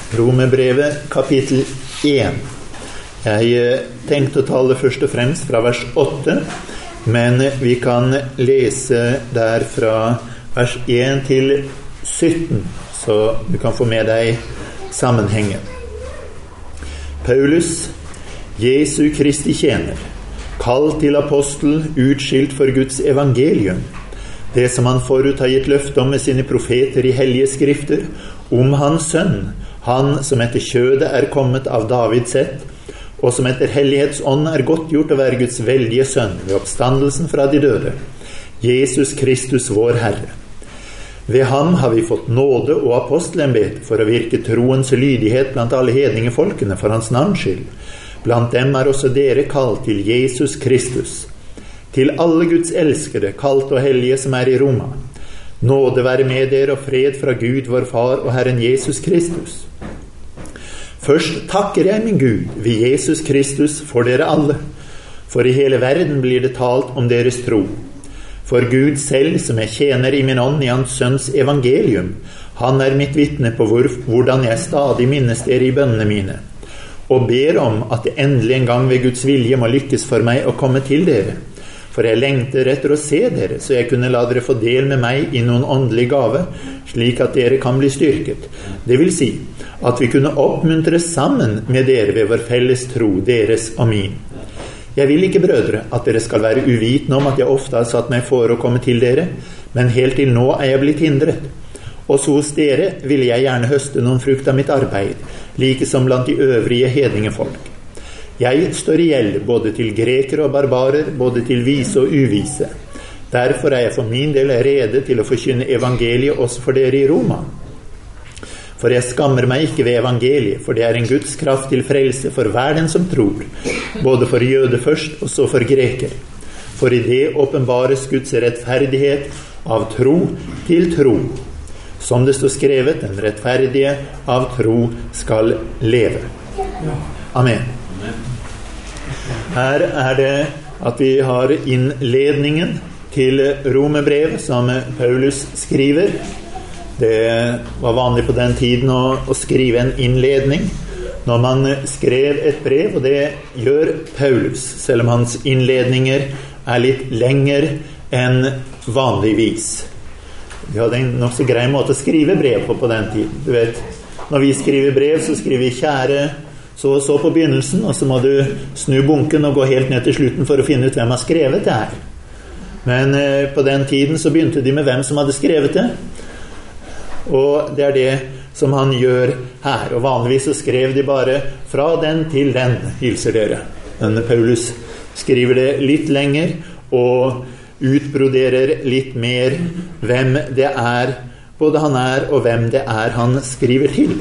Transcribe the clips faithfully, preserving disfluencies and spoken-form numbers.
Romerbrevet kapittel én. Jeg tenkte å tale først og fremst fra vers åtte, men vi kan lese der fra vers én til sytten, så du kan få med deg sammenhengen. Paulus, Jesu Kristi tjener, kalt til apostel, utskilt for Guds evangelium, det som han forut har gitt løfte om med sine profeter i hellige skrifter, om hans sønn, han som etter kjødet er kommet av Davids ett, og som etter hellighetsånd er godt gjort å være Guds veldige sønn ved oppstandelsen fra de døde, Jesus Kristus vår Herre. Ved ham har vi fått nåde og apostelembete for å virke troens lydighet blant alle hedningefolkene for hans navns skyld. Blant dem er også dere kalt til Jesus Kristus. Til alle Guds elskede, kalt og hellige som er i Roma. Nåde være med dere og fred fra Gud, vår Far og Herren Jesus Kristus. Først takker jeg min Gud ved Jesus Kristus for dere alle, for i hele verden blir det talt om deres tro. For Gud selv, som jeg tjener i min ånd i hans sønns evangelium, han er mitt vitne på hvor, hvordan jeg stadig minnes dere i bønnene mine, og ber om at det endelig en gang ved Guds vilje må lykkes for meg å komme til dere. For jeg lengter etter å se dere, så jeg kunne la dere få del med meg i noen åndelig gave, slik at dere kan bli styrket. Det vil si, at vi kunne oppmuntres sammen med dere ved vår felles tro, deres og min. Jeg vil ikke, brødre, at dere skal være uvitende om at jeg ofte har satt meg for å komme til dere, men helt til nå er jeg blitt hindret. Også hos dere ville jeg gjerne høste noen frukt av mitt arbeid, like som blant de øvrige hedningefolk. Jeg står i gjeld både til grekere og barbarer, både til vise og uvise. Derfor er jeg for min del rede til å forkynne evangeliet også for dere i Roma. For jeg skammer meg ikke ved evangeliet, for det er en Guds kraft til frelse for hver den som tror, både for jøde først og så for greker. For i det åpenbares Guds rettferdighet av tro til tro. Som det står skrevet, den rettferdige av tro skal leve. Amen. Her er det at vi har innledningen til Romerbrevet som Paulus skriver. Det var vanlig på den tiden å, å skrive en innledning når man skrev et brev, og det gjør Paulus, selv om hans innledninger er litt lengre enn vanligvis. Vi hadde en nok så grei måte å skrive brev på på den tiden. Du vet, når vi skriver brev, så skriver vi kjære så og så på begynnelsen, og så må du snu bunken og gå helt ned til slutten for å finne ut hvem har skrevet det her. Men eh, på den tiden så begynte de med hvem som hadde skrevet det, og det er det som han gjør her. Og vanligvis så skrev de bare fra den til den, hilser dere. Men Paulus skriver det litt lenger og utbroderer litt mer hvem det er, både han er og hvem det er han skriver til.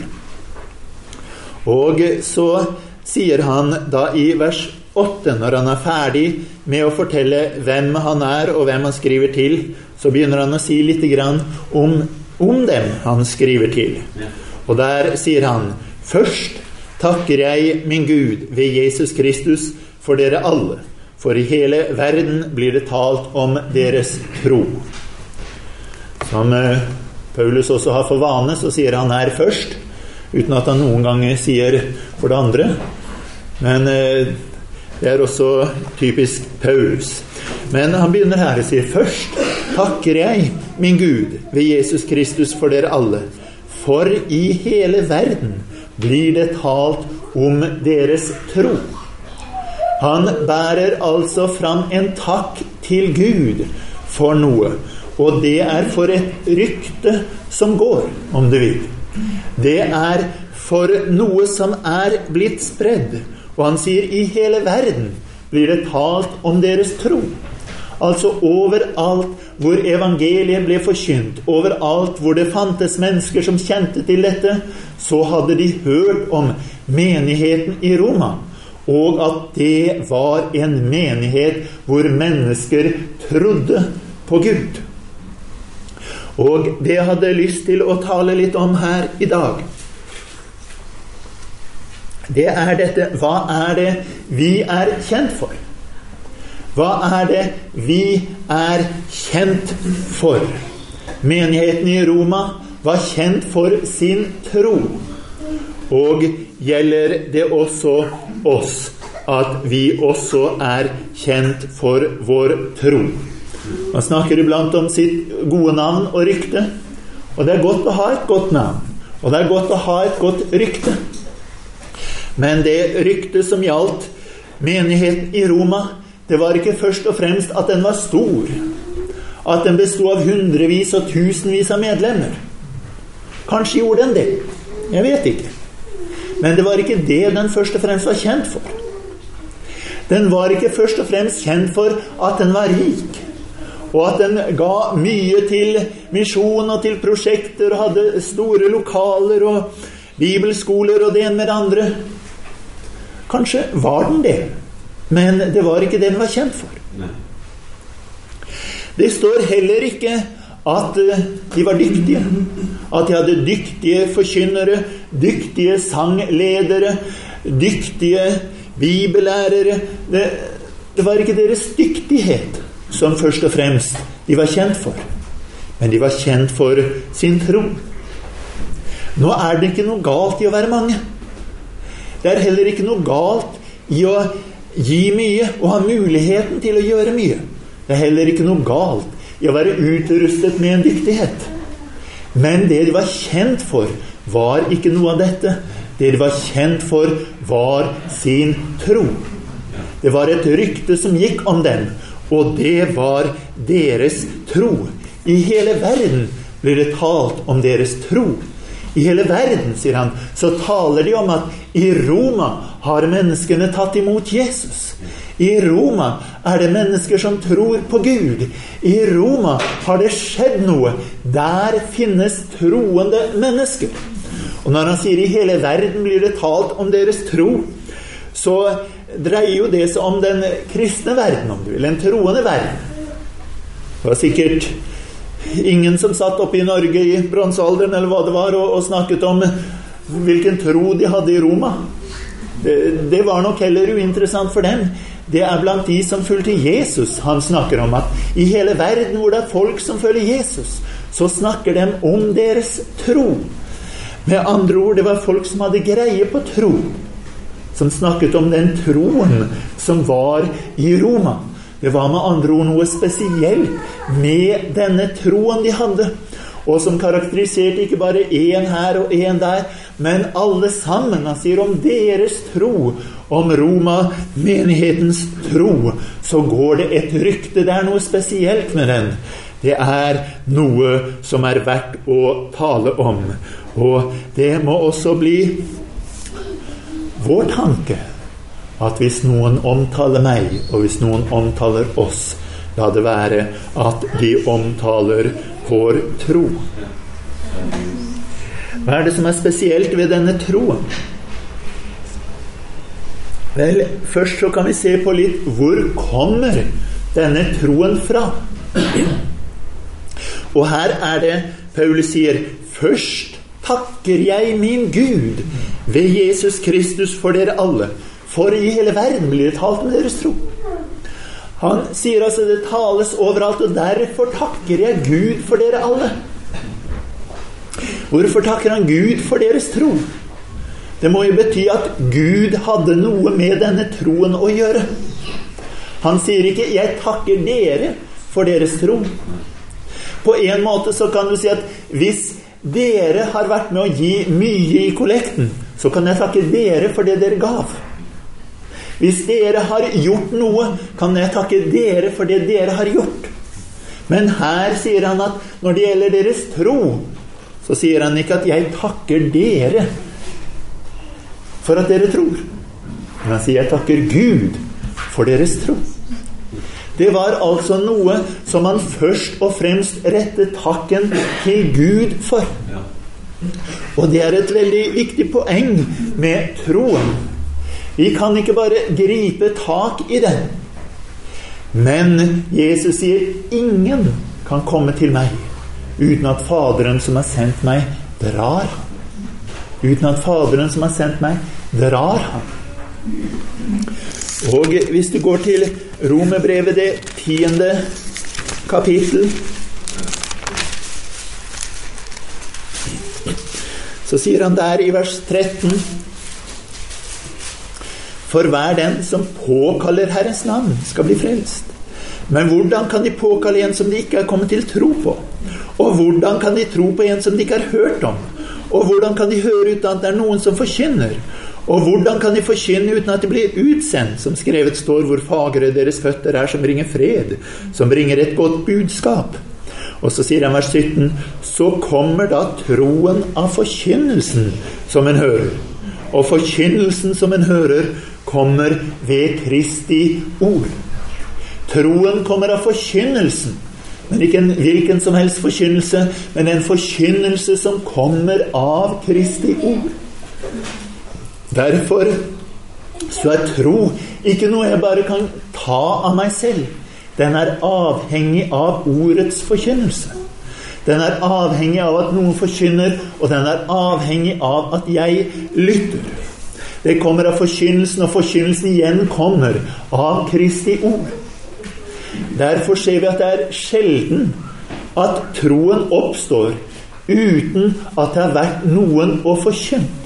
Og så sier han da i vers åtte, når han er ferdig med å fortelle hvem han er og hvem han skriver til, så begynner han å si litt grann om, om dem han skriver til. Og der sier han, først takker jeg min Gud ved Jesus Kristus for dere alle, for i hele verden blir det talt om deres tro. Som Paulus også har for vane, så sier han her først, uten at han noen ganger sier for det andre. Men eh, det er også typisk Paulus. Men han begynner her og sier, først takker jeg min Gud ved Jesus Kristus for dere alle, for i hele verden blir det talt om deres tro. Han bærer altså fram en takk til Gud for noe, og det er for et rykte som går, om du vil. Det er for noe som er blitt spredd, og han sier i hele verden blir det talt om deres tro. Altså overalt hvor evangeliet ble forkynt, overalt hvor det fantes mennesker som kjente til dette, så hadde de hørt om menigheten i Roma, og at det var en menighet hvor mennesker trodde på Gud. Og det jeg hadde lyst til å tale litt om her i dag, det er dette, hva er det vi er kjent for? Hva er det vi er kjent for? Menigheten i Roma var kjent for sin tro. Og gjelder det også oss, at vi også er kjent for vår tro. Man snakker iblant om sitt gode navn og rykte, og det er godt å ha et godt navn, og det er godt å ha et godt rykte. Men det rykte som gjaldt menigheten i Roma, det var ikke først og fremst at den var stor, at den bestod av hundrevis og tusenvis av medlemmer. Kanskje gjorde den det, jeg vet ikke. Men det var ikke det den først og fremst var kjent for. Den var ikke først og fremst kjent for at den var rik, og at den ga mye til misjon og til prosjekter, og hadde store lokaler og bibelskoler og det ene med det andre. Kanskje var den det, men det var ikke det den var kjent for. Nei. Det står heller ikke at de var dyktige, at de hadde dyktige forkynnere, dyktige sangledere, dyktige bibellærere. Det, det var ikke deres dyktighet som først og fremst de var kjent for, men de var kjent for sin tro. Nå er det ikke noe galt i å være mange. Det er heller ikke noe galt i å gi mye og ha muligheten til å gjøre mye. Det er heller ikke noe galt i å være utrustet med en dyktighet. Men det de var kjent for var ikke noe av dette. Det de var kjent for var sin tro. Det var et rykte som gikk om dem, og det var deres tro. I hele verden blir det talt om deres tro. I hele verden, sier han, så taler de om at i Roma har menneskene tatt imot Jesus. I Roma er det mennesker som tror på Gud. I Roma har det skjedd noe. Der finnes troende mennesker. Og når han sier i hele verden blir det talt om deres tro, så dreier jo det seg om den kristne verden, om du vil, en troende verden. Det var sikkert ingen som satt oppe i Norge i bronsealderen, eller hva det var, og, og snakket om hvilken tro de hadde i Roma. Det, det var nok heller uinteressant for dem. Det er blant de som fulgte Jesus han snakker om, at i hele verden hvor det er folk som følger Jesus, så snakker de om deres tro. Med andre ord, det var folk som hadde greie på tro, som snakket om den troen som var i Roma. Det var med andre ord noe spesielt med denne troen de hadde, og som karakteriserte ikke bare en her og en der, men alle sammen. Han sier om deres tro, om Roma, menighetens tro, så går det et rykte. Det er noe spesielt med den. Det er noe som er verdt å tale om. Og det må også bli vår tanke, at hvis noen omtaler meg, og hvis noen omtaler oss, la det være at de omtaler vår tro. Hva er det som er spesielt ved denne troen? Vel, først så kan vi se på litt hvor kommer denne troen fra. Og her er det Paulus sier, først takker jeg min Gud ved Jesus Kristus for dere alle, for i hele verden blir det talt om deres tro. Han sier altså det tales overalt, og derfor takker jeg Gud for dere alle. Hvorfor takker han Gud for deres tro? Det må jo bety at Gud hadde noe med denne troen å gjøre. Han sier ikke, jeg takker dere for deres tro. På en måte så kan du si at hvis dere har vært med å gi mye i kollekten, så kan jeg takke dere for det dere gav. Hvis dere har gjort noe, kan jeg takke dere for det dere har gjort. Men her sier han at når det gjelder deres tro, så sier han ikke at jeg takker dere for at dere tror. Men han sier jeg takker Gud for deres tro. Det var altså noe som han først og fremst rettet takken til Gud for. Og det er et veldig viktig poeng med troen. Vi kan ikke bare gripe tak i den. Men Jesus sier, ingen kan komme til meg uten at Faderen som har sendt meg, drar han. Uten at Faderen som har sendt meg, drar han. Og hvis du går til Romerbrevet, det tiende kapittel, så Så sier han der i vers tretten: For hver den som påkaller Herrens navn skal bli frelst. Men hvordan kan de påkalle en som de ikke er kommet til tro på? Og hvordan kan de tro på en som de ikke har hørt om? Og hvordan kan de høre uten at det er noen som forkynner? Og hvordan kan de forkynne uten at de blir utsendt, som skrevet står, hvor fagre deres føtter er, som bringer fred, som bringer et godt budskap. Og så sier han vers sytten: Så kommer da troen av forkynnelsen som en hører. Og forkynnelsen som en hører kommer ved Kristi ord. Troen kommer av forkynnelsen, men ikke en hvilken som helst forkynnelse, men en forkynnelse som kommer av Kristi ord. Derfor så er tro ikke noe jeg bare kan ta av meg selv. Den er avhengig av ordets forkynnelse. Den er avhengig av at noen forkynner, og den er avhengig av at jeg lytter. Det kommer av forkynnelsen, og forkynnelsen igjen kommer av Kristi ord. Derfor ser vi at det er sjelden at troen oppstår uten at det har vært noen å forkynne.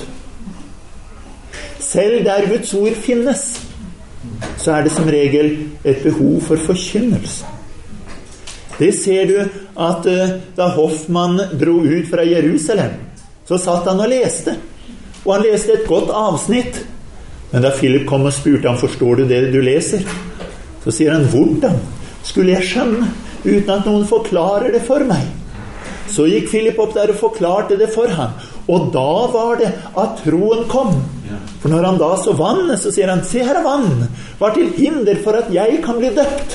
Selv der Guds ord finnes, så er det som regel et behov for forkynnelse. Det ser du at da Hoffmann dro ut fra Jerusalem, så satt han og leste. Og han leste et godt avsnitt. Men da Philip kom og spurte ham: Forstår du det du leser? Så sier han: Hvordan skulle jeg skjønne uten at noen forklarer det for meg? Så gikk Philip opp der og forklarte det for ham. Og da var det at troen kom. For når han da så vannet, så sier han: Se, her er vann, var til hinder for at jeg kan bli døpt.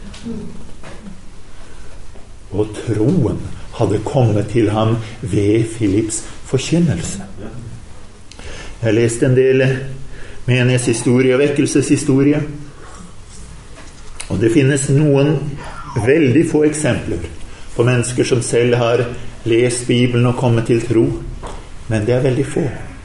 Og troen hadde kommet til ham ved Philips forkynnelse. Jeg har lest en del menighetshistorie og vekkelseshistorie, og det finnes noen veldig få eksempler på mennesker som selv har lest Bibelen og kommet til tro, men det er veldig få.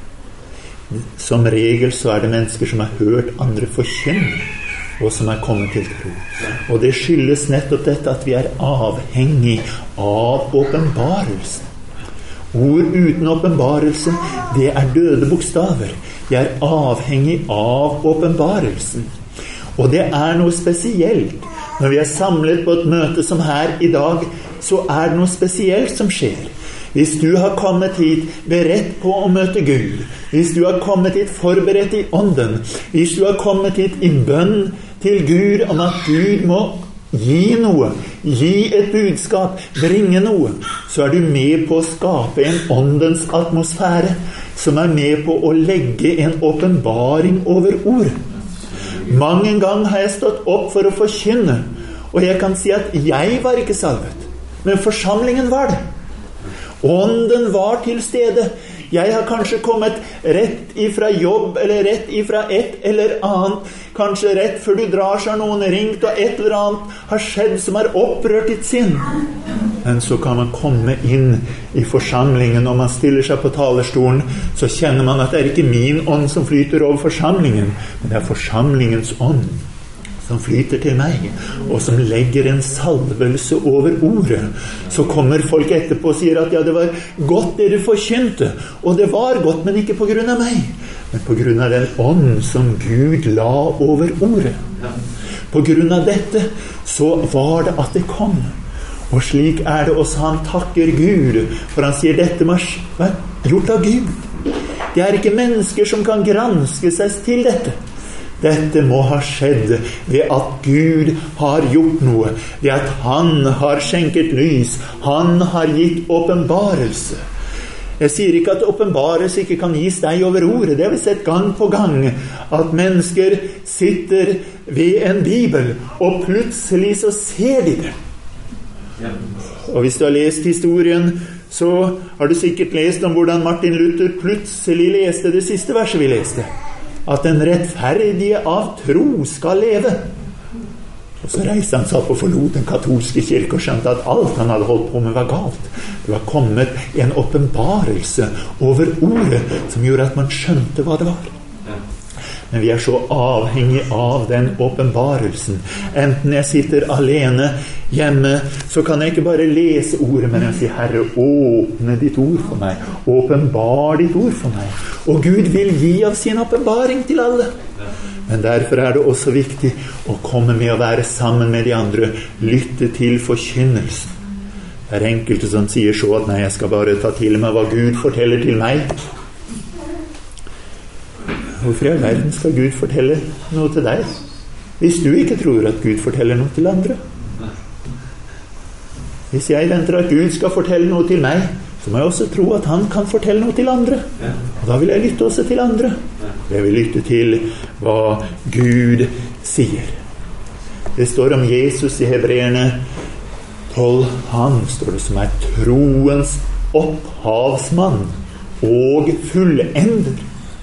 Som regel så er det mennesker som har hørt andre forkynne, og som er kommet til tro. Og det skyldes nettopp dette at vi er avhengig av åpenbarelsen. Ord uten åpenbarelse, det er døde bokstaver. Vi er avhengig av åpenbarelsen. Og det er noe spesielt. Når vi er samlet på et møte som her i dag, så er det noe spesielt som skjer. Hvis du har kommet hit beredt på å møte Gud, hvis du har kommet hit forberedt i ånden, hvis du har kommet hit i bønn til Gud om at Gud må gi noe, gi et budskap, bringe noe, så er du med på å skape en åndens atmosfære som er med på å legge en åpenbaring over ord. Mange ganger har jeg stått opp for å forkynne, og jeg kan si at jeg var ikke salvet, men forsamlingen var det. Ånden var til stede. Jeg har kanskje kommet rett ifra jobb, eller rett ifra et eller annet. Kanskje rett før du drar, så har noen ringt, og et eller annet har skjedd som har opprørt ditt sinn. Men så kan man komme inn i forsamlingen, og man stiller seg på talerstolen, så kjenner man at det er ikke min ånd som flyter over forsamlingen, men det er forsamlingens ånd som flyter til meg, og som legger en salvelse over ordet. Så kommer folk etterpå og sier at ja, det var godt det du forkynte, og det var godt, men ikke på grunn av meg, men på grunn av den ånd som Gud la over ordet. På grunn av dette så var det at det kom. Og slik er det også han takker Gud, for han sier dette må være gjort av Gud. Det er ikke mennesker som kan granske seg til dette. Dette må ha skjedd ved at Gud har gjort noe, ved at han har skjenket lys, han har gitt åpenbarelse. Jeg sier ikke at åpenbarelse ikke kan gis deg over ordet, det har vi sett gang på gang, at mennesker sitter ved en bibel, og plutselig så ser de det. Og hvis du har lest historien, så har du sikkert lest om hvordan Martin Luther plutselig leste det siste verset vi leste. At den rettferdige av tro skal leve. Og så reiste han seg opp og forlot den katolske kirke og skjønte at alt han hadde holdt på med var galt. Det var kommet en åpenbarelse over ordet som gjorde at man skjønte hva det var. Men vi er så avhengig av den åpenbarelsen. Enten jeg sitter alene hjemme, så kan jeg ikke bare lese ordet, men jeg sier, Herre, åpne ditt ord for meg. Åpenbar ditt ord for meg. Og Gud vil gi av sin åpenbaring til alle. Men derfor er det også viktig å komme med å være sammen med de andre, lytte til forkynnelsen. Det er enkelte som sier så at nei, jeg skal bare ta til meg hva Gud forteller til meg. Hvorfor i all verden skal Gud fortelle noe til deg, hvis du ikke tror at Gud forteller noe til andre? Hvis jeg venter at Gud skal fortelle noe til meg, så må jeg også tro at han kan fortelle noe til andre. Og da vil jeg lytte også til andre. Jeg vil lytte til hva Gud sier. Det står om Jesus i Hebreerne tolv. Han står det som er troens opphavsmann og fullender.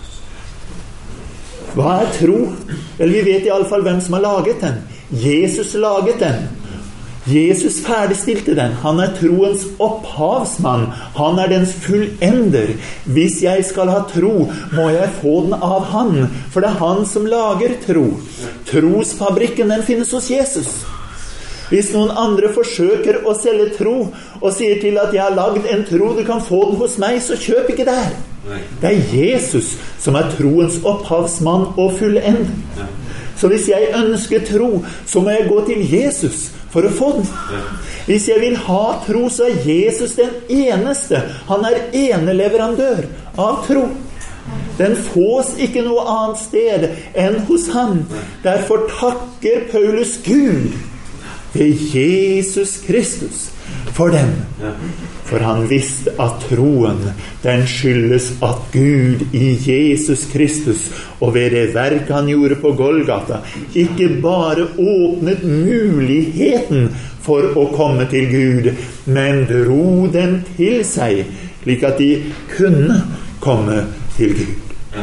Hva er tro? Vel, vi vet i alle fall hvem som har laget den. Jesus laget den. Jesus ferdigstilte den. Han er troens opphavsmann. Han er dens fullender. Hvis jeg skal ha tro, må jeg få den av han. For det er han som lager tro. Trosfabrikken, den finnes hos Jesus. Hvis noen andre forsøker å selge tro, og sier til at jeg har lagd en tro, du kan få den hos meg, så kjøp ikke der. Det er Jesus som er troens opphavsmann og fullend. Så hvis jeg ønsker tro, så må jeg gå til Jesus for å få den. Hvis jeg vil ha tro, så er Jesus den eneste. Han er eneleverandør av tro. Den fås ikke noe annet sted enn hos ham. Derfor takker Paulus Gud ved Jesus Kristus for dem. For han visste at troen, den skyldes at Gud i Jesus Kristus og ved det verk han gjorde på Golgata, ikke bare åpnet muligheten for å komme til Gud, men dro dem til seg, slik at de kunne komme til Gud.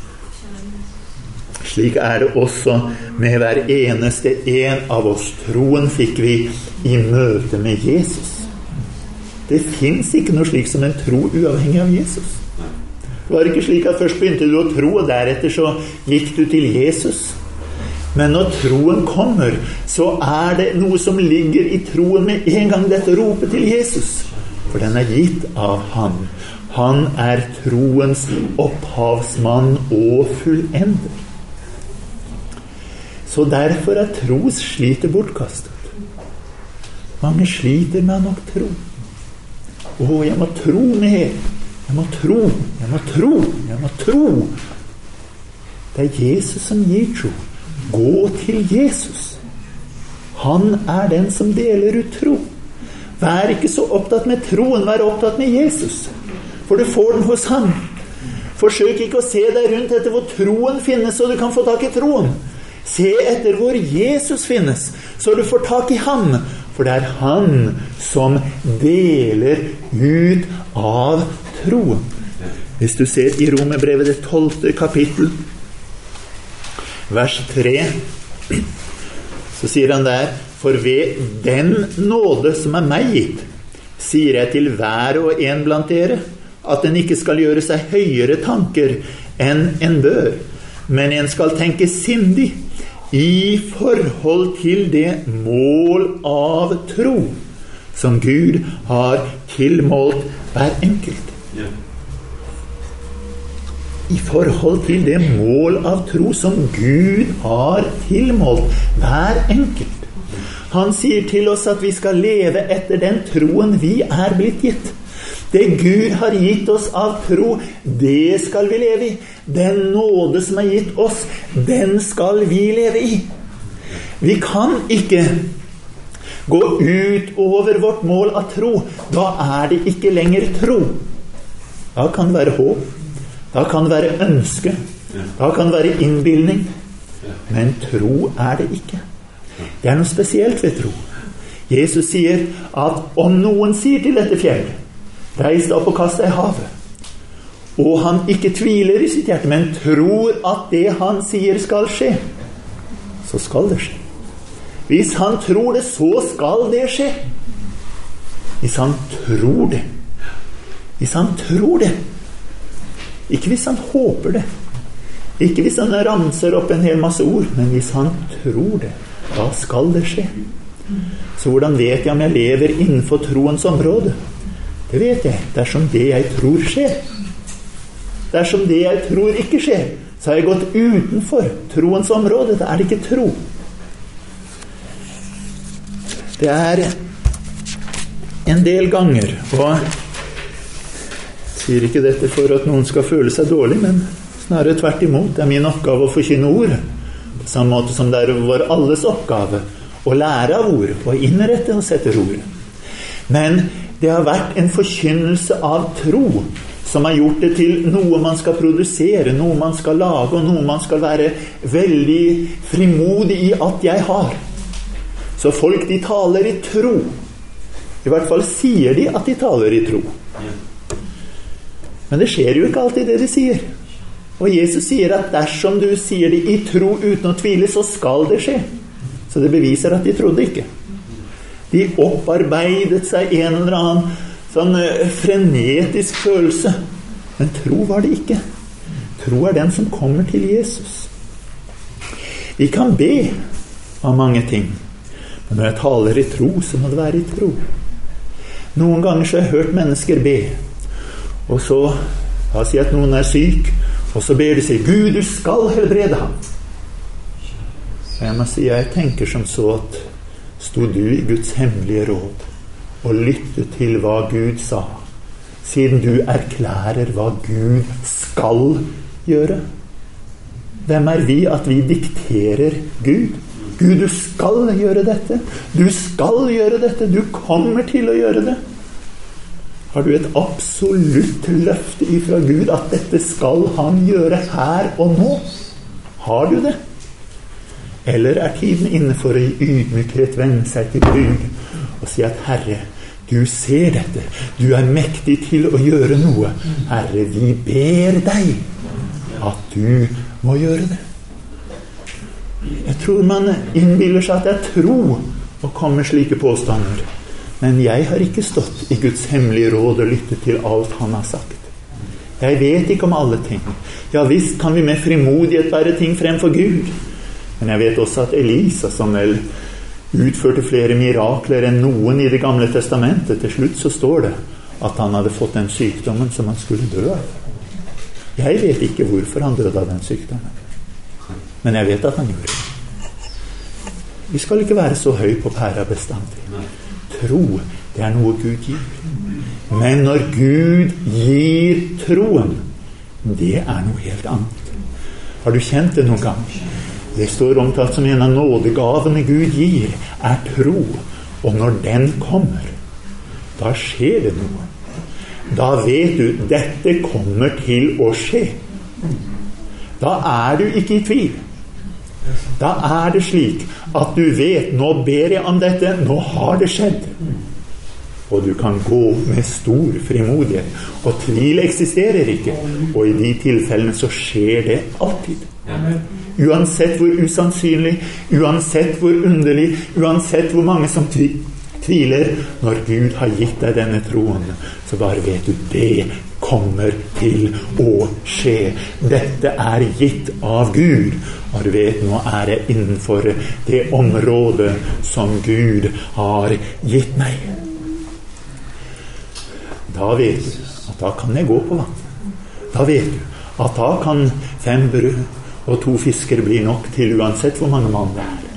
Slik er det også med hver eneste en av oss. Troen fikk vi i møte med Jesus. Det finnes ikke noe slik som en tro uavhengig av Jesus. Det var ikke slik at først begynte du å tro, og deretter så gikk du til Jesus. Men når troen kommer, så er det noe som ligger i troen med en gang dette ropet til Jesus. For den er gitt av han. Han er troens opphavsmann og fullender. Så derfor er tros sliter bortkastet. Mange sliter med nok tro. Å, jeg må tro mer. Jeg må tro, jeg må tro, jeg må tro. Det er Jesus som gir tro. Gå til Jesus. Han er den som deler ut tro. Vær ikke så opptatt med troen, vær opptatt med Jesus. For du får den hos ham. Forsøk ikke å se deg rundt etter hvor troen finnes, så du kan få tak i troen. Se etter hvor Jesus finnes, så du får tak i ham. For det er han som deler ut av troen. Hvis du ser i Romerbrevet det tolvte kapittel, vers tre, så sier han der, for ved den nåde som er meg gitt, sier jeg til hver og en blant dere, at den ikke skal gjøre seg høyere tanker enn en bør, men en skal tenke sindig, i forhold til det mål av tro som Gud har tilmålt hver enkelt. I forhold til det mål av tro som Gud har tilmålt hver enkelt. Han sier til oss at vi skal leve etter den troen vi er blitt gitt. Det Gud har gitt oss av tro, det skal vi leve i. Den nåde som er gitt oss, den skal vi leve i. Vi kan ikke gå ut over vårt mål av tro. Da er det ikke lenger tro. Da kan det være håp. Da kan det være ønske. Da kan det være innbildning. Men tro er det ikke. Det er noe spesielt ved tro. Jesus sier at om noen sier til dette fjellet, reis deg opp og kast deg i havet, og han ikke tviler i sitt hjerte, men tror at det han sier skal skje, så skal det skje. Hvis han tror det, så skal det skje. Hvis han tror det. Hvis han tror det. Ikke hvis han håper det. Ikke hvis han ramser opp en hel masse ord, men hvis han tror det, da skal det skje. Så hvordan vet jeg om jeg lever innenfor troens område? Det vet jeg, dersom det jeg tror skjer. Dersom det jeg tror ikke skjer, så har jeg gått utenfor troens område. Da er det ikke tro. Det er en del ganger, og jeg sier ikke dette for at noen skal føle seg dårlig, men snarere tvert imot. Det er min oppgave å forkynne ord, på samme måte som det er vår alles oppgave å lære av ord, og innrette og sette ord. Men det har vært en forkynnelse av tro, som har gjort det til noe man skal produsere, noe man skal lage, og noe man skal være veldig frimodig i at jeg har. Så folk, de taler i tro. I hvert fall sier de at de taler i tro. Men det skjer jo ikke alltid det de sier. Og Jesus sier at dersom du sier det i tro uten å tvile, så skal det skje. Så det beviser at de trodde ikke. De opparbeidet seg en eller annen sånn frenetisk følelse. Men tro var det ikke. Tro er den som kommer til Jesus. Vi kan be av mange ting. Men når jeg taler i tro, så må det være i tro. Noen ganger så har jeg hørt mennesker be. Og så, da sier jeg at noen er syk, og så ber de seg, Gud, du skal helbrede ham. Og jeg må si, jeg tenker som så at stod du i Guds hemmelige råd og lyttet til hva Gud sa, siden du erklærer hva Gud skal gjøre? Hvem er vi at vi dikterer Gud? Gud, du skal gjøre dette. Du skal gjøre dette. Du kommer til å gjøre det. Har du et absolutt løfte ifra Gud at dette skal han gjøre her og nå? Har du det? Eller er tiden inne for å i ydmykhet vende seg til Gud og si at Herre, du ser dette. Du er mektig til å gjøre noe. Herre, vi ber deg at du må gjøre det. Jeg tror man innbiller seg at det er tro å komme med slike påstander. Men jeg har ikke stått i Guds hemmelige råd og lyttet til alt han har sagt. Jeg vet ikke om alle ting. Ja visst kan vi med frimodighet bære ting fremfor Gud. Men jeg vet også at Elisa, som vel utførte flere mirakler enn noen i det gamle testamentet, til slutt så står det at han hadde fått den sykdommen som han skulle dø av. Jeg vet ikke hvorfor han døde av den sykdommen. Men jeg vet at han gjorde det. Vi skal ikke være så høy på pæra bestandig. Tro, det er noe Gud gir. Men når Gud gir troen, det er noe helt annet. Har du kjent det noen gang? Det står omtalt som en av nådegavene Gud gir, er tro. Og når den kommer, da skjer det noe. Da vet du, dette kommer til å skje. Da er du ikke i tvil. Da er det slik at du vet, nå ber jeg om dette, nå har det skjedd. Og du kan gå med stor frimodighet. Og tvil eksisterer ikke. Og i de tilfellene så skjer det alltid. Uansett hvor usannsynlig, uansett hvor underlig, uansett hvor mange som tviler, når Gud har gitt deg denne troen, så bare vet du, det kommer til å skje. Dette er gitt av Gud. Og du vet, nå er jeg innenfor det området som Gud har gitt meg. Da vet du at da kan jeg gå på vann. Da vet du at da kan fem brød og to fisker bli nok til uansett hvor mange mann det er.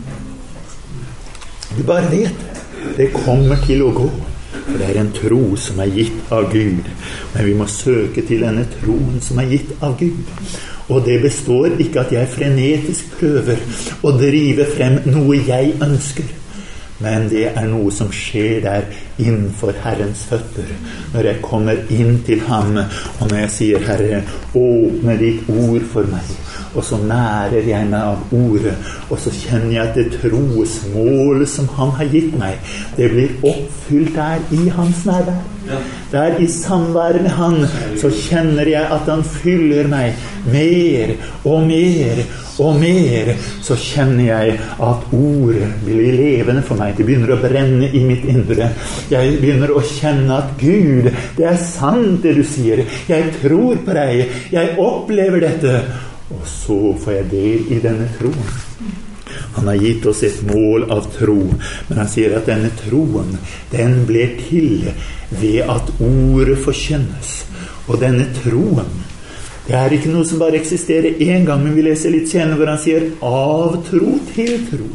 Du bare vet det. Det kommer til å gå. For det er en tro som er gitt av Gud. Men vi må søke til denne troen som er gitt av Gud. Og det består ikke at jeg frenetisk prøver å drive frem noe jeg ønsker. Men det er noe som skjer der innenfor Herrens føtter. Når jeg kommer inn til ham, og når jeg sier, Herre, åpne ditt ord for meg. Og så nærer jeg meg av ordet, og så kjenner jeg at det troesmålet som han har gitt meg, det blir oppfylt der i hans nærvær. Der i samvær med han, så kjenner jeg at han fyller meg mer og mer og mer. Så kjenner jeg at ordet blir levende for meg. Det begynner å brenne i mitt indre. Jeg begynner å kjenne at Gud, det er sant det du sier. Jeg tror på deg. Jeg opplever dette. og så får jeg del i denne troen. Han har gitt oss et mål av tro, men han sier at denne troen, den blir til ved at ordet forkynnes. Og denne troen, det er ikke noe som bare eksisterer en gang, men vi leser litt senere hvor han sier av tro til tro.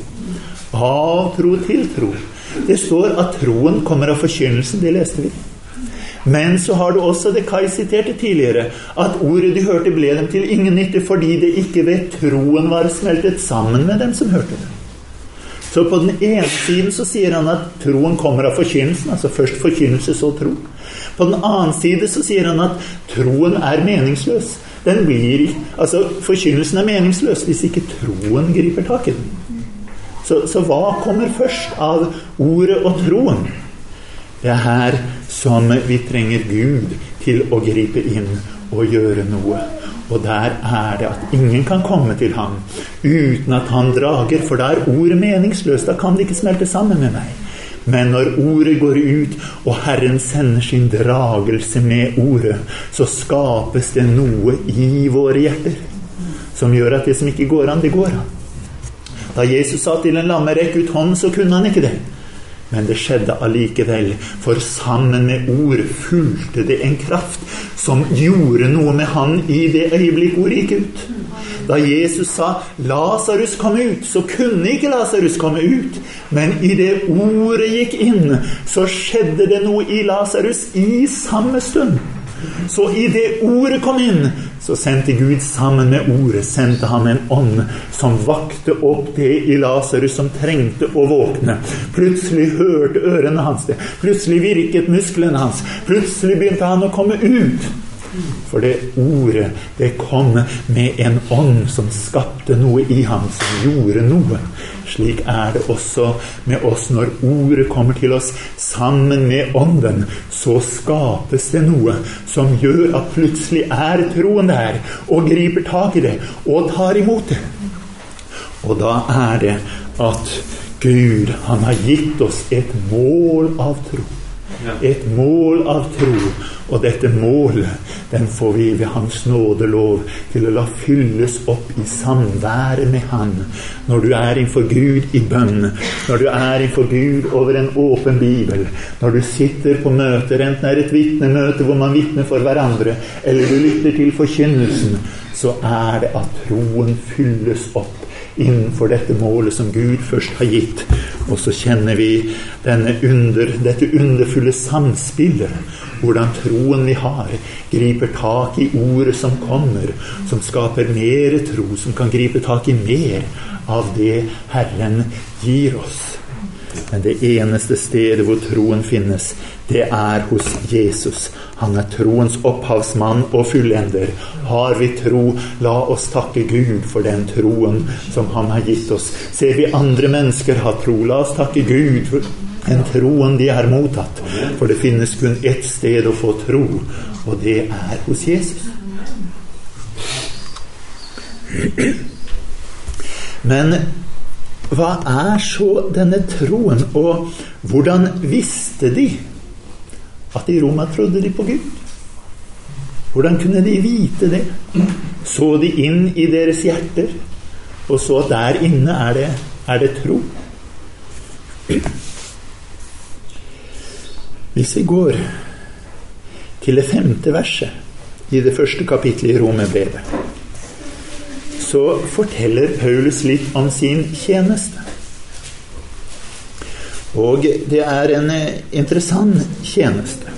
Av tro til tro. Det står at troen kommer av forkynnelsen, det leste vi. Men så har du også det Kai siterte tidligere, at ordet de hørte ble dem til ingen nytte, fordi det ikke ved troen var smeltet sammen med dem som hørte det. Så på den ene siden så sier han at troen kommer av forkynnelsen, altså først forkynnelse, så tro. På den annen side så sier han at troen er meningsløs. Den blir, altså forkynnelsen er meningsløs hvis ikke troen griper tak i den. Så, så hva kommer først av ordet og troen? Det er her som vi trenger Gud til å gripe inn og gjøre noe. Og der er det at ingen kan komme til ham uten at han drager, for da er ordet meningsløst, da kan det ikke smelte sammen med meg. Men når ordet går ut, og Herren sender sin dragelse med ordet, så skapes det noe i våre hjerter, som gjør at det som ikke går an, det går an. Da Jesus sa til en lamme, rekk ut hånden, så kunne han ikke det. Men det skjedde allikevel, for sammen med ord fulgte det en kraft som gjorde noe med han i det øyeblikk ordet gikk ut. Da Jesus sa, Lazarus kom ut, så kunne ikke Lazarus komme ut. Men i det ordet gikk inn, så skjedde det noe i Lazarus i samme stund. Så i det ordet kom inn, så sendte Gud sammen med ordet, sendte han en ånd som vakte opp det i Lazarus som trengte å våkne. Plutselig hørte ørene hans det, plutselig virket musklene hans, plutselig begynte han å komme ut. For det ordet, det kom med en ånd som skapte noe i ham, som gjorde noe. Slik er det også med oss. Når ordet kommer til oss sammen med ånden, så skapes det noe som gjør at plutselig er troen der, og griper tak i det, og tar imot det. Og da er det at Gud, han har gitt oss et mål av tro. Et mål av tro, og dette målet, den får vi ved hans nådelov til å la fylles opp i samværet med han. Når du er innenfor Gud i bønn, når du er innenfor Gud over en åpen bibel, når du sitter på møter, enten er et vitnemøte hvor man vitner for hverandre, eller du lytter til forkynnelsen, så er det at troen fylles opp innenfor dette målet som Gud først har gitt. Og så kjenner vi denne under, dette underfulle samspillet, hvordan troen vi har griper tak i ordet som kommer, som skaper mer tro, som kan gripe tak i mer av det Herren gir oss. Men det eneste stedet hvor troen finnes, det er hos Jesus. Han er troens opphavsmann og fullender. Har vi tro, la oss takke Gud for den troen som han har gitt oss. Ser vi andre mennesker ha tro, la oss takke Gud for den troen de har mottatt. For det finnes kun ett sted å få tro, og det er hos Jesus. Men hva er så denne troen, og hvordan visste de at i Roma trodde de på Gud? Hvordan kunne de vite det? Så de inn i deres hjerter, og så at der inne er det, er det tro. Hvis vi går til det femte verset i det første kapitlet i Romerbrevet, så forteller Paulus litt om sin tjeneste. Og det er en interessant tjeneste.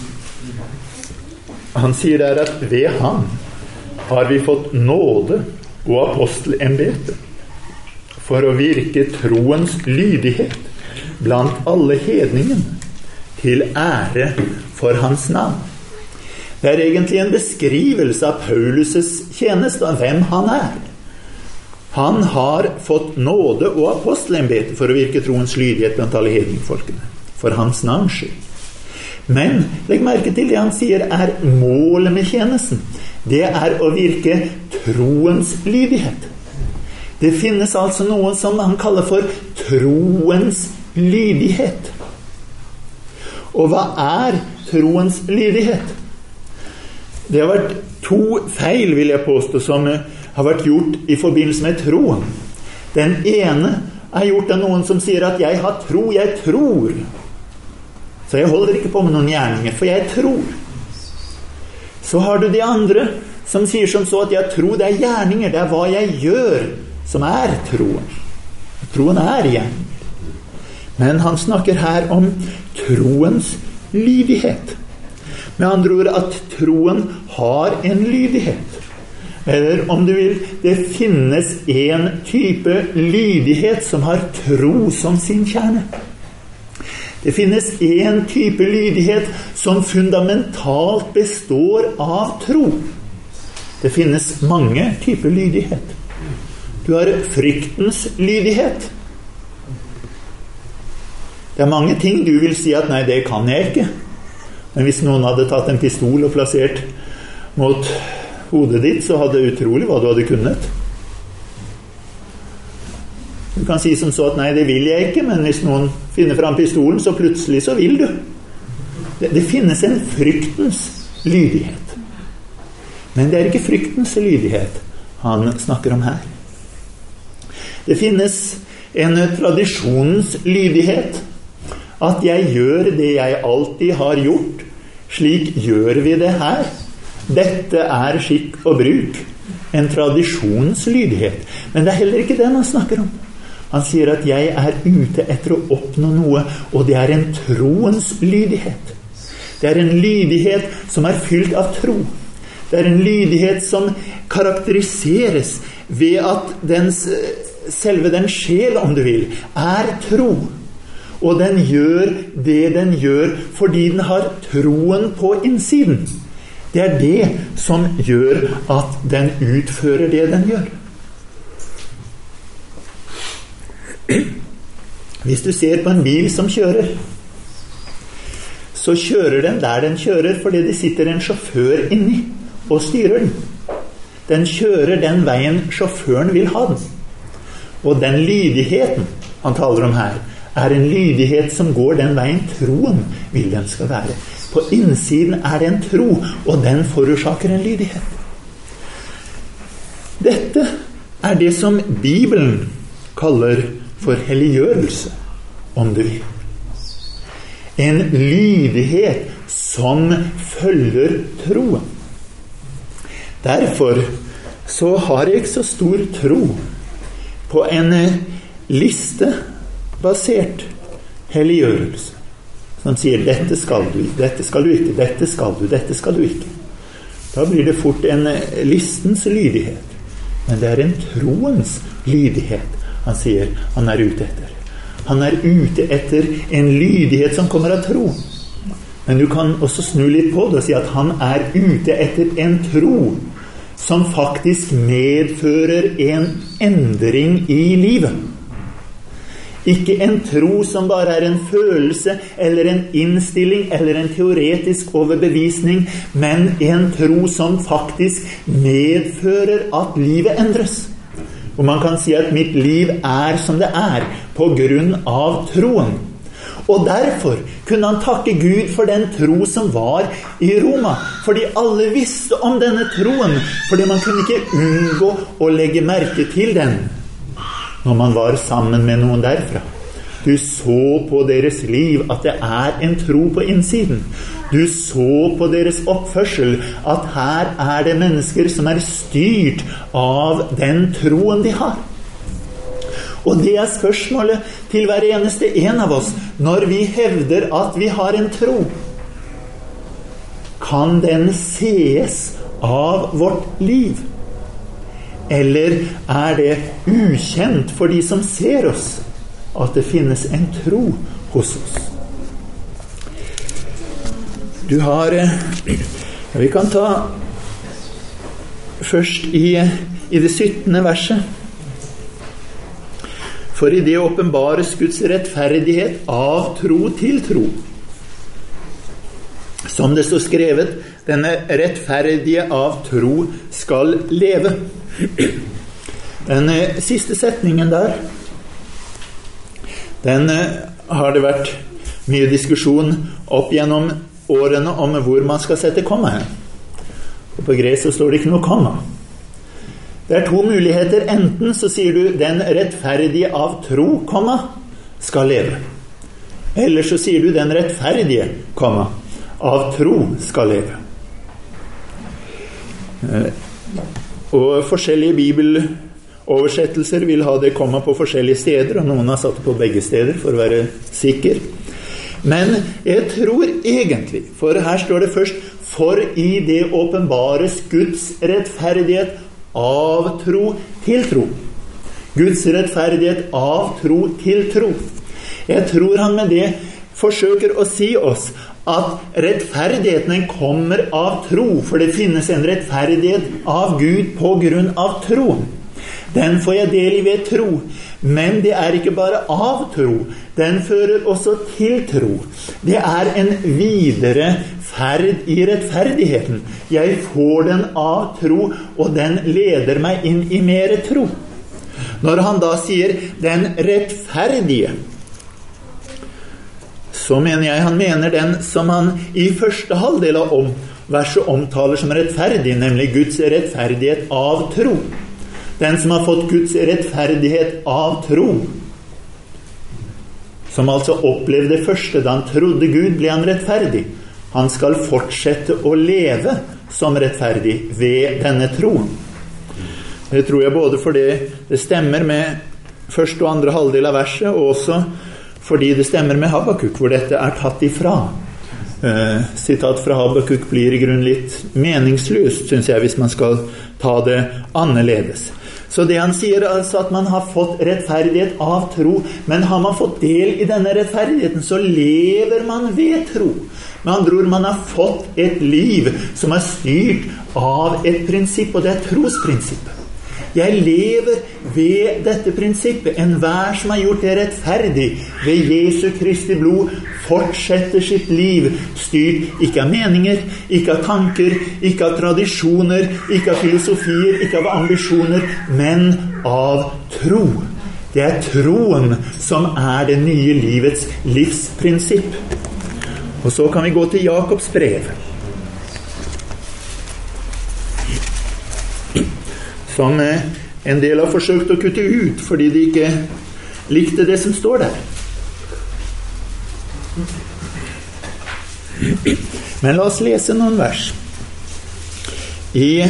Han sier der at ved ham har vi fått nåde og apostelembete for å virke troens lydighet blant alle hedningene til ære for hans navn. Det er egentlig en beskrivelse av Paulus' tjeneste, av hvem han er. Han har fått nåde og apostelembete for å virke troens lydighet blant alle hedningfolkene, for hans navns skyld. Men legg merke til det han sier er målet med tjenesten. Det er å virke troens lydighet. Det finnes altså noe som han kaller for troens lydighet. Og hva er troens lydighet? Det har vært to feil, vil jeg påstå, som har vært gjort i forbindelse med troen. Den ene er gjort av noen som sier at jeg har tro, jeg tror. Så jeg holder ikke på med noen gjerninger, for jeg tror. Så har du de andre som sier som så at jeg tror det er gjerninger, det er hva jeg gjør som er troen. Troen er gjerninger. Men han snakker her om troens lydighet. Med andre ord at troen har en lydighet. Eller om du vil, det finnes en type lydighet som har tro som sin kjerne. Det finnes en type lydighet som fundamentalt består av tro. Det finnes mange typer lydighet. Du har fryktens lydighet. Det er mange ting du vil si at nei, det kan jeg ikke. Men hvis noen hadde tatt en pistol og plassert mot hodet ditt, så hadde det utrolig hva du hadde kunnet. Du kan si som så at nei, det vil jeg ikke, men hvis noen finner fram pistolen, så plutselig så vil du. Det, det finnes en fryktens lydighet. Men det er ikke fryktens lydighet han snakker om her. Det finnes en tradisjonens lydighet, at jeg gjør det jeg alltid har gjort, slik gjør vi det her. Dette er skikk og bruk, en tradisjonens lydighet. Men det er heller ikke den han snakker om. Han sier at jeg er ute etter å oppnå noe, og det er en troens lydighet. Det er en lydighet som er fylt av tro. Det er en lydighet som karakteriseres ved at dens, selve den sjel, om du vil, er tro. Og den gjør det den gjør fordi den har troen på innsiden. Det er det som gjør at den utfører det den gjør. Hvis du ser på en bil som kjører, så kjører den der den kjører fordi det sitter en sjåfør inni og styrer den. Den kjører den veien sjåføren vil ha den. Og den lydigheten han taler om her, er en lydighet som går den veien troen vil den skal være. På innsiden er det en tro, og den forårsaker en lydighet. Dette er det som Bibelen kaller for helliggjørelse, om du vil. En lydighet som følger troen. Derfor så har jeg ikke så stor tro på en liste basert helliggjørelse, som sier dette skal du, dette skal du ikke, dette skal du, dette skal du ikke. Da blir det fort en listens lydighet. Men det er en troens lydighet han sier han er ute etter. Han er ute etter en lydighet som kommer av tro. Men du kan også snu litt på det og si at han er ute etter en tro som faktisk medfører en endring i livet. Ikke en tro som bare er en følelse eller en innstilling eller en teoretisk overbevisning, men en tro som faktisk medfører at livet endres. Og man kan si at mitt liv er som det er på grunn av troen. Og derfor kunne han takke Gud for den tro som var i Roma, fordi alle visste om denne troen, fordi man kunne ikke unngå å legge merke til den når man var sammen med noen derfra. Du så på deres liv at det er en tro på innsiden. Du så på deres oppførsel at her er det mennesker som er styrt av den troen de har. Og det er spørsmålet til hver eneste en av oss når vi hevder at vi har en tro. Kan den sees av vårt liv? Eller er det ukjent for de som ser oss at det finnes en tro hos oss? Du har, vi kan ta først i, i det syttende verset. For i det åpenbares Guds rettferdighet av tro til tro. Som det står skrevet, denne rettferdige av tro skal leve. Den siste setningen der, den har det vært mye diskusjon opp gjennom årene om hvor man skal sette komma hen. Og på gresk så står det ikke noe komma. Det er to muligheter. Enten så sier du den rettferdige av tro, komma, skal leve. Eller så sier du den rettferdige, komma, av tro skal leve. Og forskjellige bibeloversettelser vil ha det komma på forskjellige steder, og noen har satt det på begge steder for å være sikker. Men jeg tror egentlig, for her står det først, for i det åpenbares Guds rettferdighet av tro til tro. Guds rettferdighet av tro til tro. Jeg tror han med det forsøker å si oss at rettferdigheten kommer av tro, for det finnes en rettferdighet av Gud på grunn av tro. Den får jeg del i ved tro, men det er ikke bare av tro, den fører også til tro. Det er en videre ferd i rettferdigheten. Jeg får den av tro, og den leder meg inn i mer tro. Når han da sier den rettferdige, så mener jeg han mener den som han i første halvdel av om, verset omtaler som rettferdig, nemlig Guds rettferdighet av tro. Den som har fått Guds rettferdighet av tro, som altså opplevde det første da han trodde Gud, ble han rettferdig. Han skal fortsette å leve som rettferdig ved denne troen. Det tror jeg både fordi det stemmer med første og andre halvdel av verset, og også fordi det stemmer med Habakuk, hvor dette er tatt ifra. Eh, sitat fra Habakuk blir i grunn litt meningsløst, synes jeg, hvis man skal ta det annerledes. Så det han sier er altså at man har fått rettferdighet av tro, men har man fått del i denne rettferdigheten, så lever man ved tro. Med andre ord, man har fått et liv som er styrt av et prinsipp, og det er trosprinsippet. Jeg lever ved dette prinsippet. Enhver som har gjort det rettferdig ved Jesu Kristi blod, fortsetter sitt liv styrt ikke av meninger, ikke av tanker, ikke av tradisjoner, ikke av filosofier, ikke av ambisjoner, men av tro. Det er troen som er det nye livets livsprinsipp. Og så kan vi gå til Jakobs brev, som en del har forsøkt å kutte ut fordi de ikke likte det som står der. Men la oss lese noen vers. I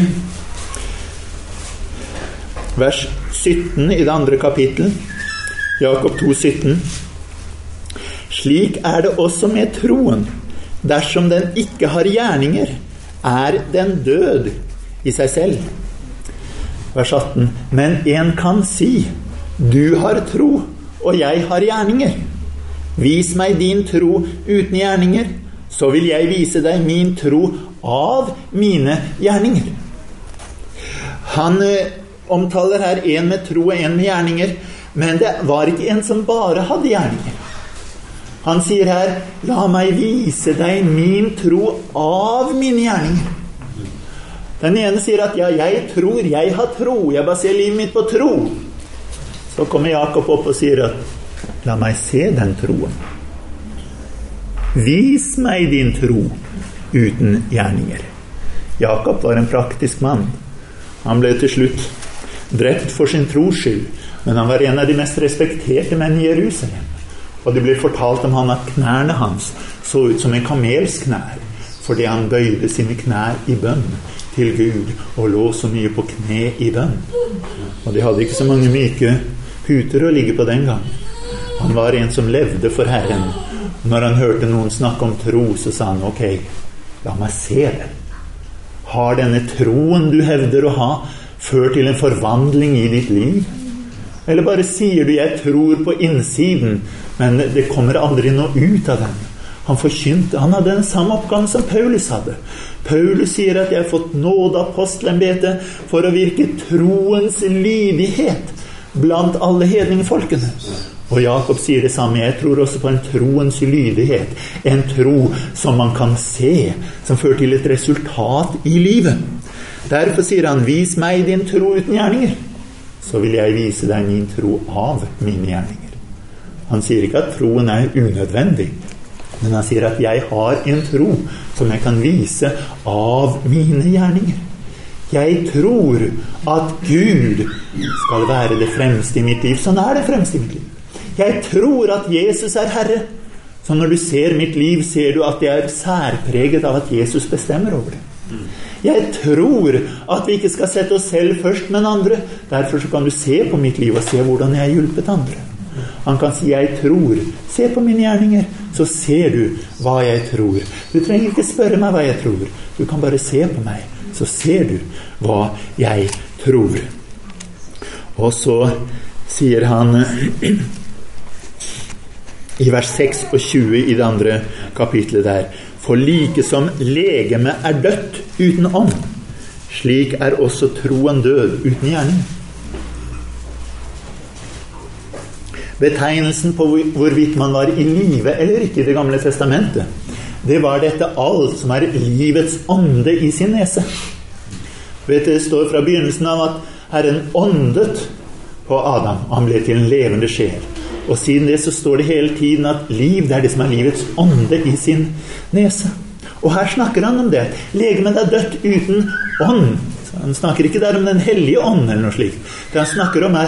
vers sytten i det andre kapittel, Jakob to sytten. Slik er det også med troen. Dersom den ikke har gjerninger, er den død i seg selv. Vers atten. Men en kan si, du har tro, og jeg har gjerninger. Vis meg din tro uten gjerninger, så vil jeg vise deg min tro av mine gjerninger. Han eh, omtaler her en med tro og en med gjerninger, men det var ikke en som bare hadde gjerninger. Han sier her, la meg vise deg min tro av mine gjerninger. Den ene sier at ja, jeg tror, jeg har tro, jeg baserer livet mitt på tro. Så kommer Jakob opp og sier at la meg se den troen. Vis meg din tro uten gjerninger. Jakob var en praktisk mann. Han ble til slutt drept for sin tros skyld, men han var en av de mest respekterte menn i Jerusalem. Og det ble fortalt om han at knærne hans så ut som en kamels knær, fordi han bøyde sine knær i bønn til Gud og lå så mye på kne i bønn. Og de hadde ikke så mange myke puter å ligge på den gang. Han var en som levde for Herren. Når han hørte noen snakke om tro, så sa han, ok, la meg se det. Har denne troen du hevder å ha ført til en forvandling i ditt liv? Eller bare sier du, jeg tror på innsiden, men det kommer aldri noe ut av den. Han forkynte, han hadde den samme oppgaven som Paulus hadde. Paulus sier at jeg har fått nåde av apostelembete for å virke troens lydighet blant alle hedningefolkene. Og Jakob sier det samme, jeg tror også på en troens lydighet, en tro som man kan se, som fører til et resultat i livet. Derfor sier han, vis meg din tro uten gjerninger, så vil jeg vise deg min tro av mine gjerninger. Han sier ikke at troen er unødvendig. Men han sier at jeg har en tro som jeg kan vise av mine gjerninger. Jeg tror at Gud skal være det fremste i mitt liv. Sånn er det fremste i mitt liv. Jeg tror at Jesus er Herre. Så når du ser mitt liv, ser du at det er særpreget av at Jesus bestemmer over det. Jeg tror at vi ikke skal sette oss selv først, men andre. Derfor så kan du se på mitt liv og se hvordan jeg har hjulpet andre. Han kan si, jeg tror. Se på mine gjerninger, så ser du hva jeg tror. Du trenger ikke spørre meg hva jeg tror. Du kan bare se på meg, så ser du hva jeg tror. Og så sier han i vers seks og tjue i det andre kapitlet der, for like som legeme er dødt uten ånd, slik er også troen død uten gjerning. Betegnelsen på hvorvidt man var i live eller ikke i det gamle testamentet, det var dette alt som er livets ånde i sin nese. Vet du, det står fra begynnelsen av at Herren åndet på Adam, og han ble til en levende sjel. Og siden det så står det hele tiden at liv, det er det som er livets ånde i sin nese. Og her snakker han om det. Legemet er dødt uten ånd. Så han snakker ikke der om den hellige ånd eller noe slikt. Det han snakker om er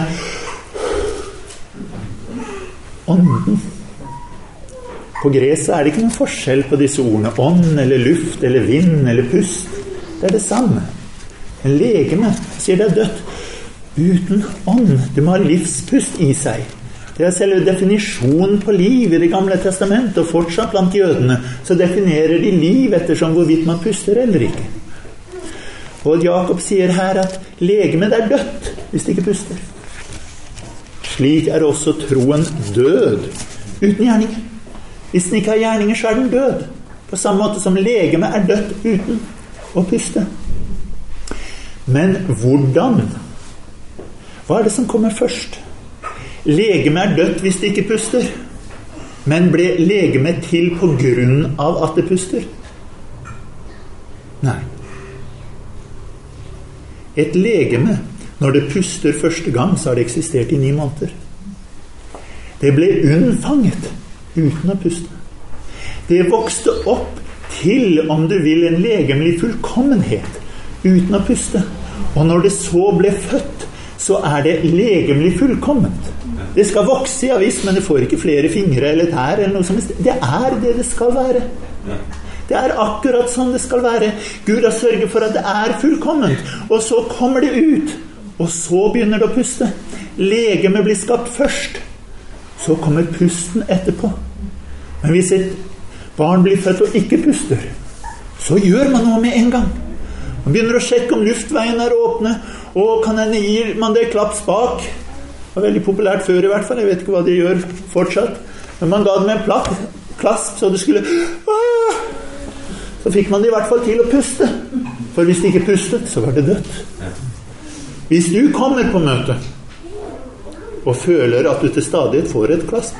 ånden. På greset er det ikke noen forskjell på disse ordene. Ånd eller luft eller vind eller pust. Det er det samme. En legeme sier det er dødt uten ånd. Du må ha livspust i seg. Det er selve definisjonen på liv i det gamle testamentet, og fortsatt blant jødene så definerer de liv ettersom hvorvidt man puster eller ikke. Og Jakob sier her at legemet er dødt hvis det ikke puster. Slik er også troen død uten gjerninger. Hvis den ikke har gjerninger, så er den død. På samme måte som legemet er dødt uten å puste. Men hvordan? Hva er det som kommer først? Legeme er dødt hvis det ikke puster. Men ble legeme til på grunn av at det puster? Nei. Et legeme, når det puster første gang, så har det eksistert i ni måneder. Det ble unnfanget uten å puste. Det vokste opp til, om du vil, en legemlig fullkommenhet uten å puste. Og når det så ble født, så er det legemlig fullkomment. Det skal vokse, ja visst, men det får ikke flere fingre eller tær eller noe som helst. Det er det det skal være. Det er akkurat sånn det skal være. Gud har sørget for at det er fullkomment. Og så kommer det ut. Og så begynner det å puste. Legemet blir skapt først. Så kommer pusten etterpå. Men hvis et barn blir født og ikke puster, så gjør man noe med en gang. Man begynner å sjekke om luftveien er åpne, og kan hende gir man det klaps bak. Det var veldig populært før i hvert fall, jeg vet ikke hva de gjør fortsatt. Men man ga dem en platt, klasp, så det skulle Aah! Så fikk man det i hvert fall til å puste. For hvis de ikke pustet, så var det dødt. Hvis du kommer på møte og føler at du til stadighet får et klasp,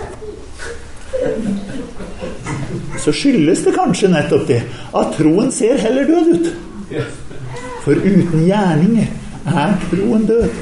så skyldes det kanskje nettopp det at troen ser heller død ut. For uten gjerninger er troen død.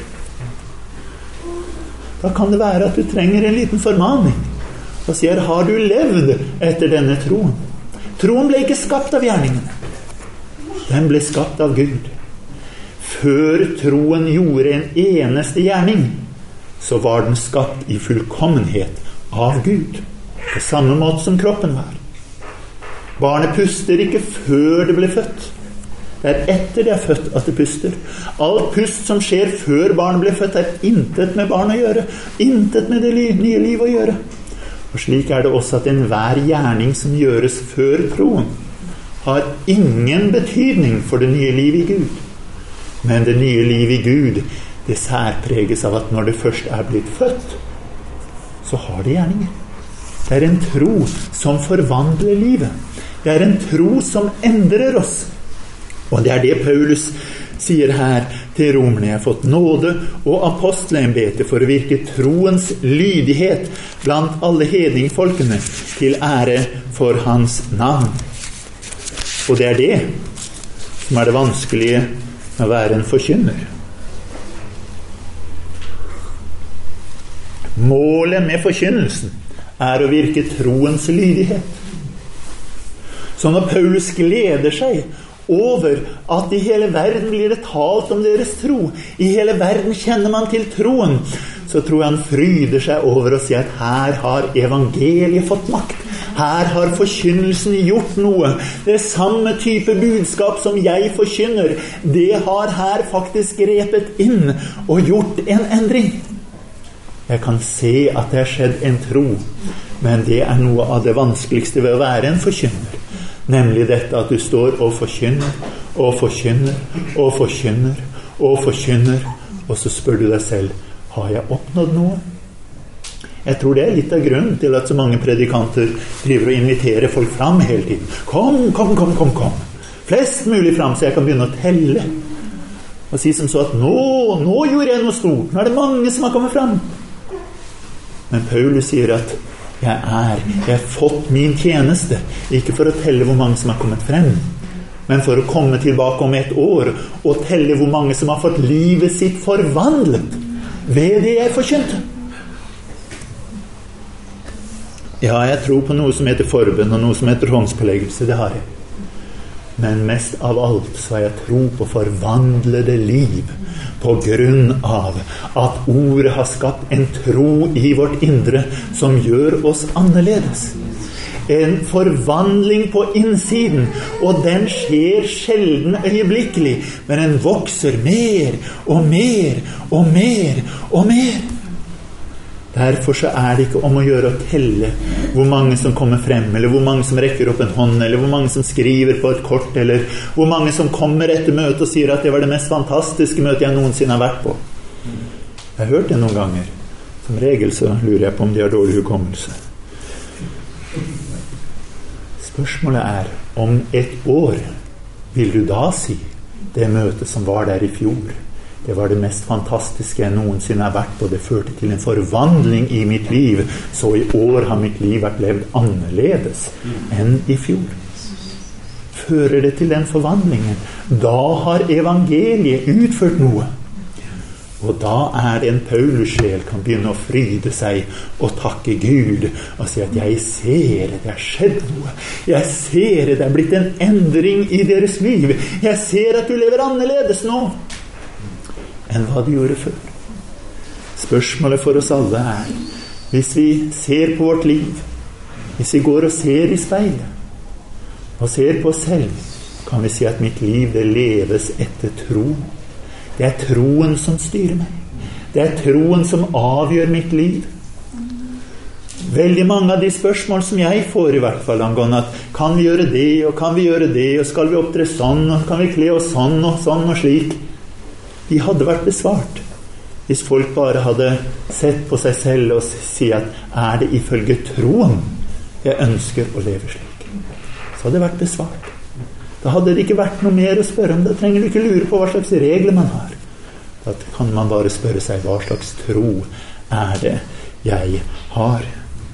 Da kan det være at du trenger en liten formaning og sier, har du levd etter denne troen? Troen ble ikke skapt av gjerningene. Den ble skapt av Gud. Før troen gjorde en eneste gjerning, så var den skapt i fullkommenhet av Gud. På samme måte som kroppen var. Barnet puster ikke før det ble født. Det er etter det er født at det puster. Alt pust som skjer før barnet ble født er intet med barn å gjøre. Intet med det nye liv å gjøre. Og slik er det også at enhver gjerning som gjøres før troen har ingen betydning for det nye liv i Gud. Men det nye liv i Gud, det særpreges av at når det først er blitt født, så har det gjerninger. Det er en tro som forvandler livet. Det er en tro som endrer oss. Og det er det Paulus sier her til romerne. Jeg har fått nåde og apostelembete for å virke troens lydighet blant alle hedningfolkene til ære for hans navn. Og det er det som er det vanskelige med å være en forkynner. Målet med forkynnelsen er å virke troens lydighet. Så når Paulus gleder seg over at i hele verden blir det talt om deres tro, i hele verden kjenner man til troen, så tror jeg han fryder seg over å si at her har evangeliet fått makt. Her har forkynnelsen gjort noe. Det samme type budskap som jeg forkynner, det har her faktisk grepet inn og gjort en endring. Jeg kan se at det har skjedd en tro, men det er noe av det vanskeligste ved å være en forkynner. Nemlig dette at du står og forkynner, og forkynner, og forkynner, og forkynner, og så spør du deg selv, har jeg oppnådd noe? Jeg tror det er litt av grunnen til at så mange predikanter driver og inviterer folk fram hele tiden. Kom, kom, kom, kom, kom. Flest mulig fram, så jeg kan begynne å telle. Og si som så at nå, nå gjorde jeg noe stort. Nå er det mange som har kommet fram. Men Paulus sier at jeg er, jeg har fått min tjeneste, ikke for å telle hvor mange som har kommet frem, men for å komme tilbake om et år og telle hvor mange som har fått livet sitt forvandlet ved det jeg forkynte. Ja, jeg tror på noe som heter forbønn og noe som heter håndspåleggelse, det har jeg. Men mest av alt så har jeg tro på forvandlede liv, på grunn av at ordet har skapt en tro i vårt indre som gjør oss annerledes. En forvandling på innsiden, og den skjer sjelden øyeblikkelig, men den vokser mer og mer og mer og mer. Derfor så er det ikke om å gjøre å telle hvor mange som kommer frem, eller hvor mange som rekker opp en hånd, eller hvor mange som skriver på et kort, eller hvor mange som kommer etter møtet og sier at det var det mest fantastiske møtet jeg noensinne har vært på. Jeg har hørt det noen ganger. Som regel så lurer jeg på om de har dårlig hukommelse. Spørsmålet er, om et år vil du da si det møtet som var der i fjor? Det var det mest fantastiske jeg noensinne har vært på. Det førte til en forvandling i mitt liv. Så i år har mitt liv vært levd annerledes enn i fjor. Fører det til den forvandlingen? Da har evangeliet utført noe. Og da er det en Paulus-sjel kan begynne å fryde seg og takke Gud og si at jeg ser det har skjedd noe. Jeg ser det er blitt en endring i deres liv. Jeg ser at du lever annerledes nå enn hva du gjorde før. Spørsmålet for oss alle er, hvis vi ser på vårt liv, hvis vi går og ser i speilet og ser på oss selv, kan vi si at mitt liv det leves etter tro. Det er troen som styrer meg. Det er troen som avgjør mitt liv. Veldig mange av de spørsmål som jeg får i hvert fall angående at kan vi gjøre det, og kan vi gjøre det, og skal vi opptre sånn, og kan vi kle oss sånn og sånn og slik, de hadde vært besvart hvis folk bare hadde sett på seg selv og si at er det ifølge troen jeg ønsker å leve slik, så hadde det vært besvart. Da hadde det ikke vært noe mer å spørre om. Da trenger du ikke lure på hva slags regler man har. Da kan man bare spørre seg hva slags tro er det jeg har.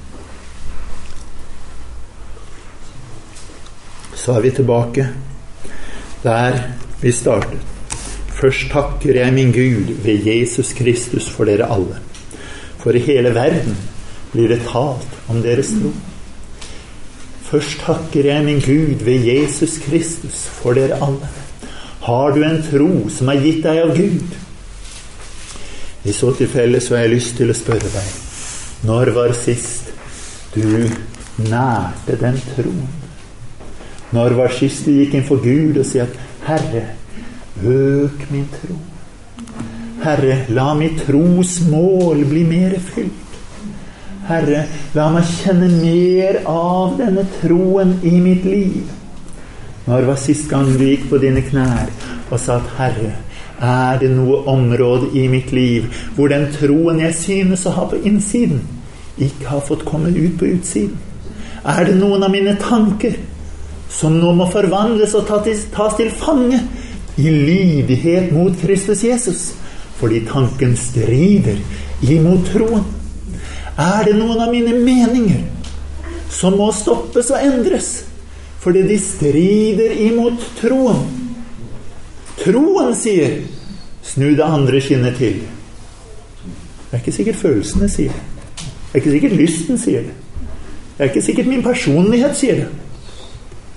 Så er vi tilbake der vi startet. Først takker jeg min Gud ved Jesus Kristus for dere alle. For i hele verden blir det talt om deres tro. Først takker jeg min Gud ved Jesus Kristus for dere alle. Har du en tro som er gitt deg av Gud? I så tilfelle så har jeg lyst til å spørre deg, når var sist du nærte den troen? Når var sist du gikk inn for Gud og sier at Herre, øk min tro. Herre, la mitt tros mål bli mer fylt. Herre, la meg kjenne mer av denne troen i mitt liv. Når var sist gang du gikk på dine knær og sa at Herre, er det noe område i mitt liv hvor den troen jeg synes å ha på innsiden ikke har fått komme ut på utsiden? Er det noen av mine tanker som nå må forvandles og tas til fange i lydighet mot Kristus Jesus, fordi tanken strider imot troen? Er det noen av mine meninger som må stoppes og endres, fordi de strider imot troen? Troen sier, snu det andre skinnet til. Det er ikke sikkert følelsene sier det. Det er ikke sikkert lysten sier det. Det er ikke sikkert min personlighet sier det.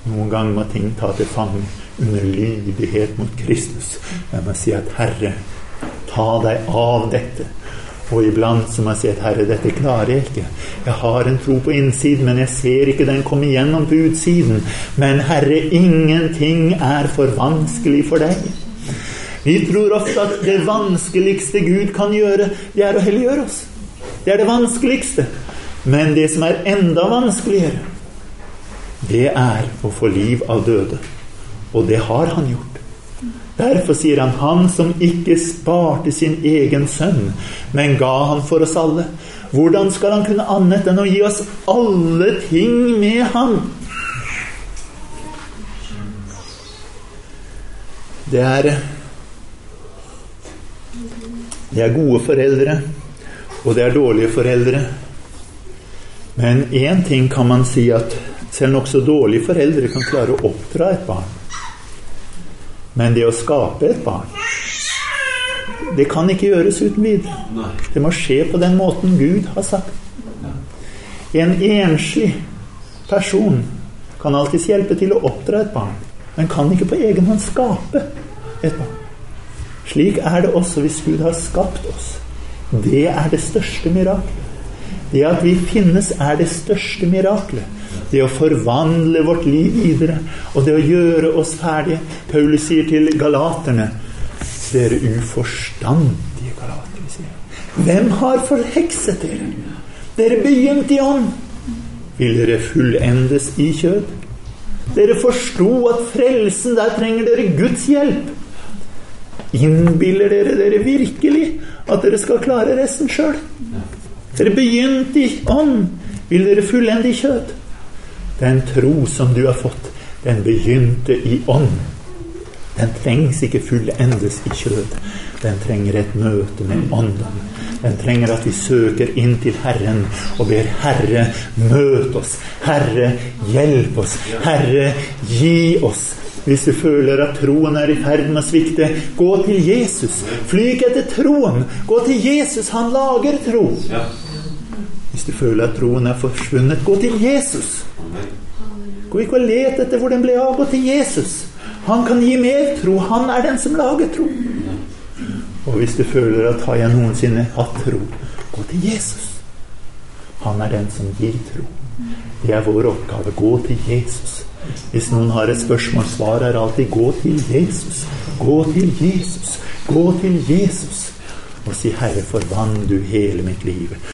Noen ganger må ting ta til fange under lydighet mot Kristus. Jeg må si at Herre, ta deg av dette. Og iblant så må jeg si at Herre, dette klarer jeg ikke. Jeg har en tro på innsiden, men jeg ser ikke den komme igjennom på utsiden. Men Herre, ingenting er for vanskelig for deg. Vi tror ofte at det vanskeligste Gud kan gjøre, det er å helliggjøre oss. Det er det vanskeligste. Men det som er enda vanskeligere, det er å få liv av døde. Og det har han gjort. Derfor sier han, han som ikke sparte sin egen sønn, men ga han for oss alle. Hvordan skal han kunne annet enn å gi oss alle ting med han? Det er, det er gode foreldre, og det er dårlige foreldre. Men en ting kan man si, at selv nok så dårlige foreldre kan klare å oppdra et barn. Men det å skape et barn, det kan ikke gjøres uten videre. Det må skje på den måten Gud har sagt. En enslig person kan alltid hjelpe til å oppdra et barn, men kan ikke på egen hånd skape et barn. Slik er det også hvis Gud har skapt oss. Det er det største miraklet. Det at vi finnes er det største miraklet. Det å forvandle vårt liv videre, og det å gjøre oss ferdige. Paulus sier til galaterne, dere uforstandige galatere, sier. Hvem har forhekset dere? Dere begynte i ånd. Vil dere fullendes i kjød? Dere forstod at frelsen, der trenger dere Guds hjelp. Innbiller dere dere virkelig at dere skal klare resten selv? Dere begynte i ånd. Vil dere fullende i kjød? Den tro som du har fått, den begynte i ånd. Den trengs ikke fullendes i kjød. Den trenger et møte med ånden. Den trenger at vi søker inn til Herren og ber Herre, møt oss. Herre, hjelp oss. Herre, gi oss. Hvis du føler at troen er i ferd med å svikte, gå til Jesus. Flyg etter troen. Gå til Jesus, han lager tro. Hvis du føler at troen er forsvunnet, gå til Jesus. Gå ikke og let etter hvor den ble av, gå til Jesus. Han kan gi mer tro, han er den som lager tro. Og hvis du føler at har jeg noensinne hatt tro, gå til Jesus. Han er den som gir tro. Det er vår oppgave, gå til Jesus. Hvis noen har et spørsmål, svar er alltid gå til Jesus. Gå til Jesus. Gå til Jesus. Og si, Herre, forvandle du hele mitt liv.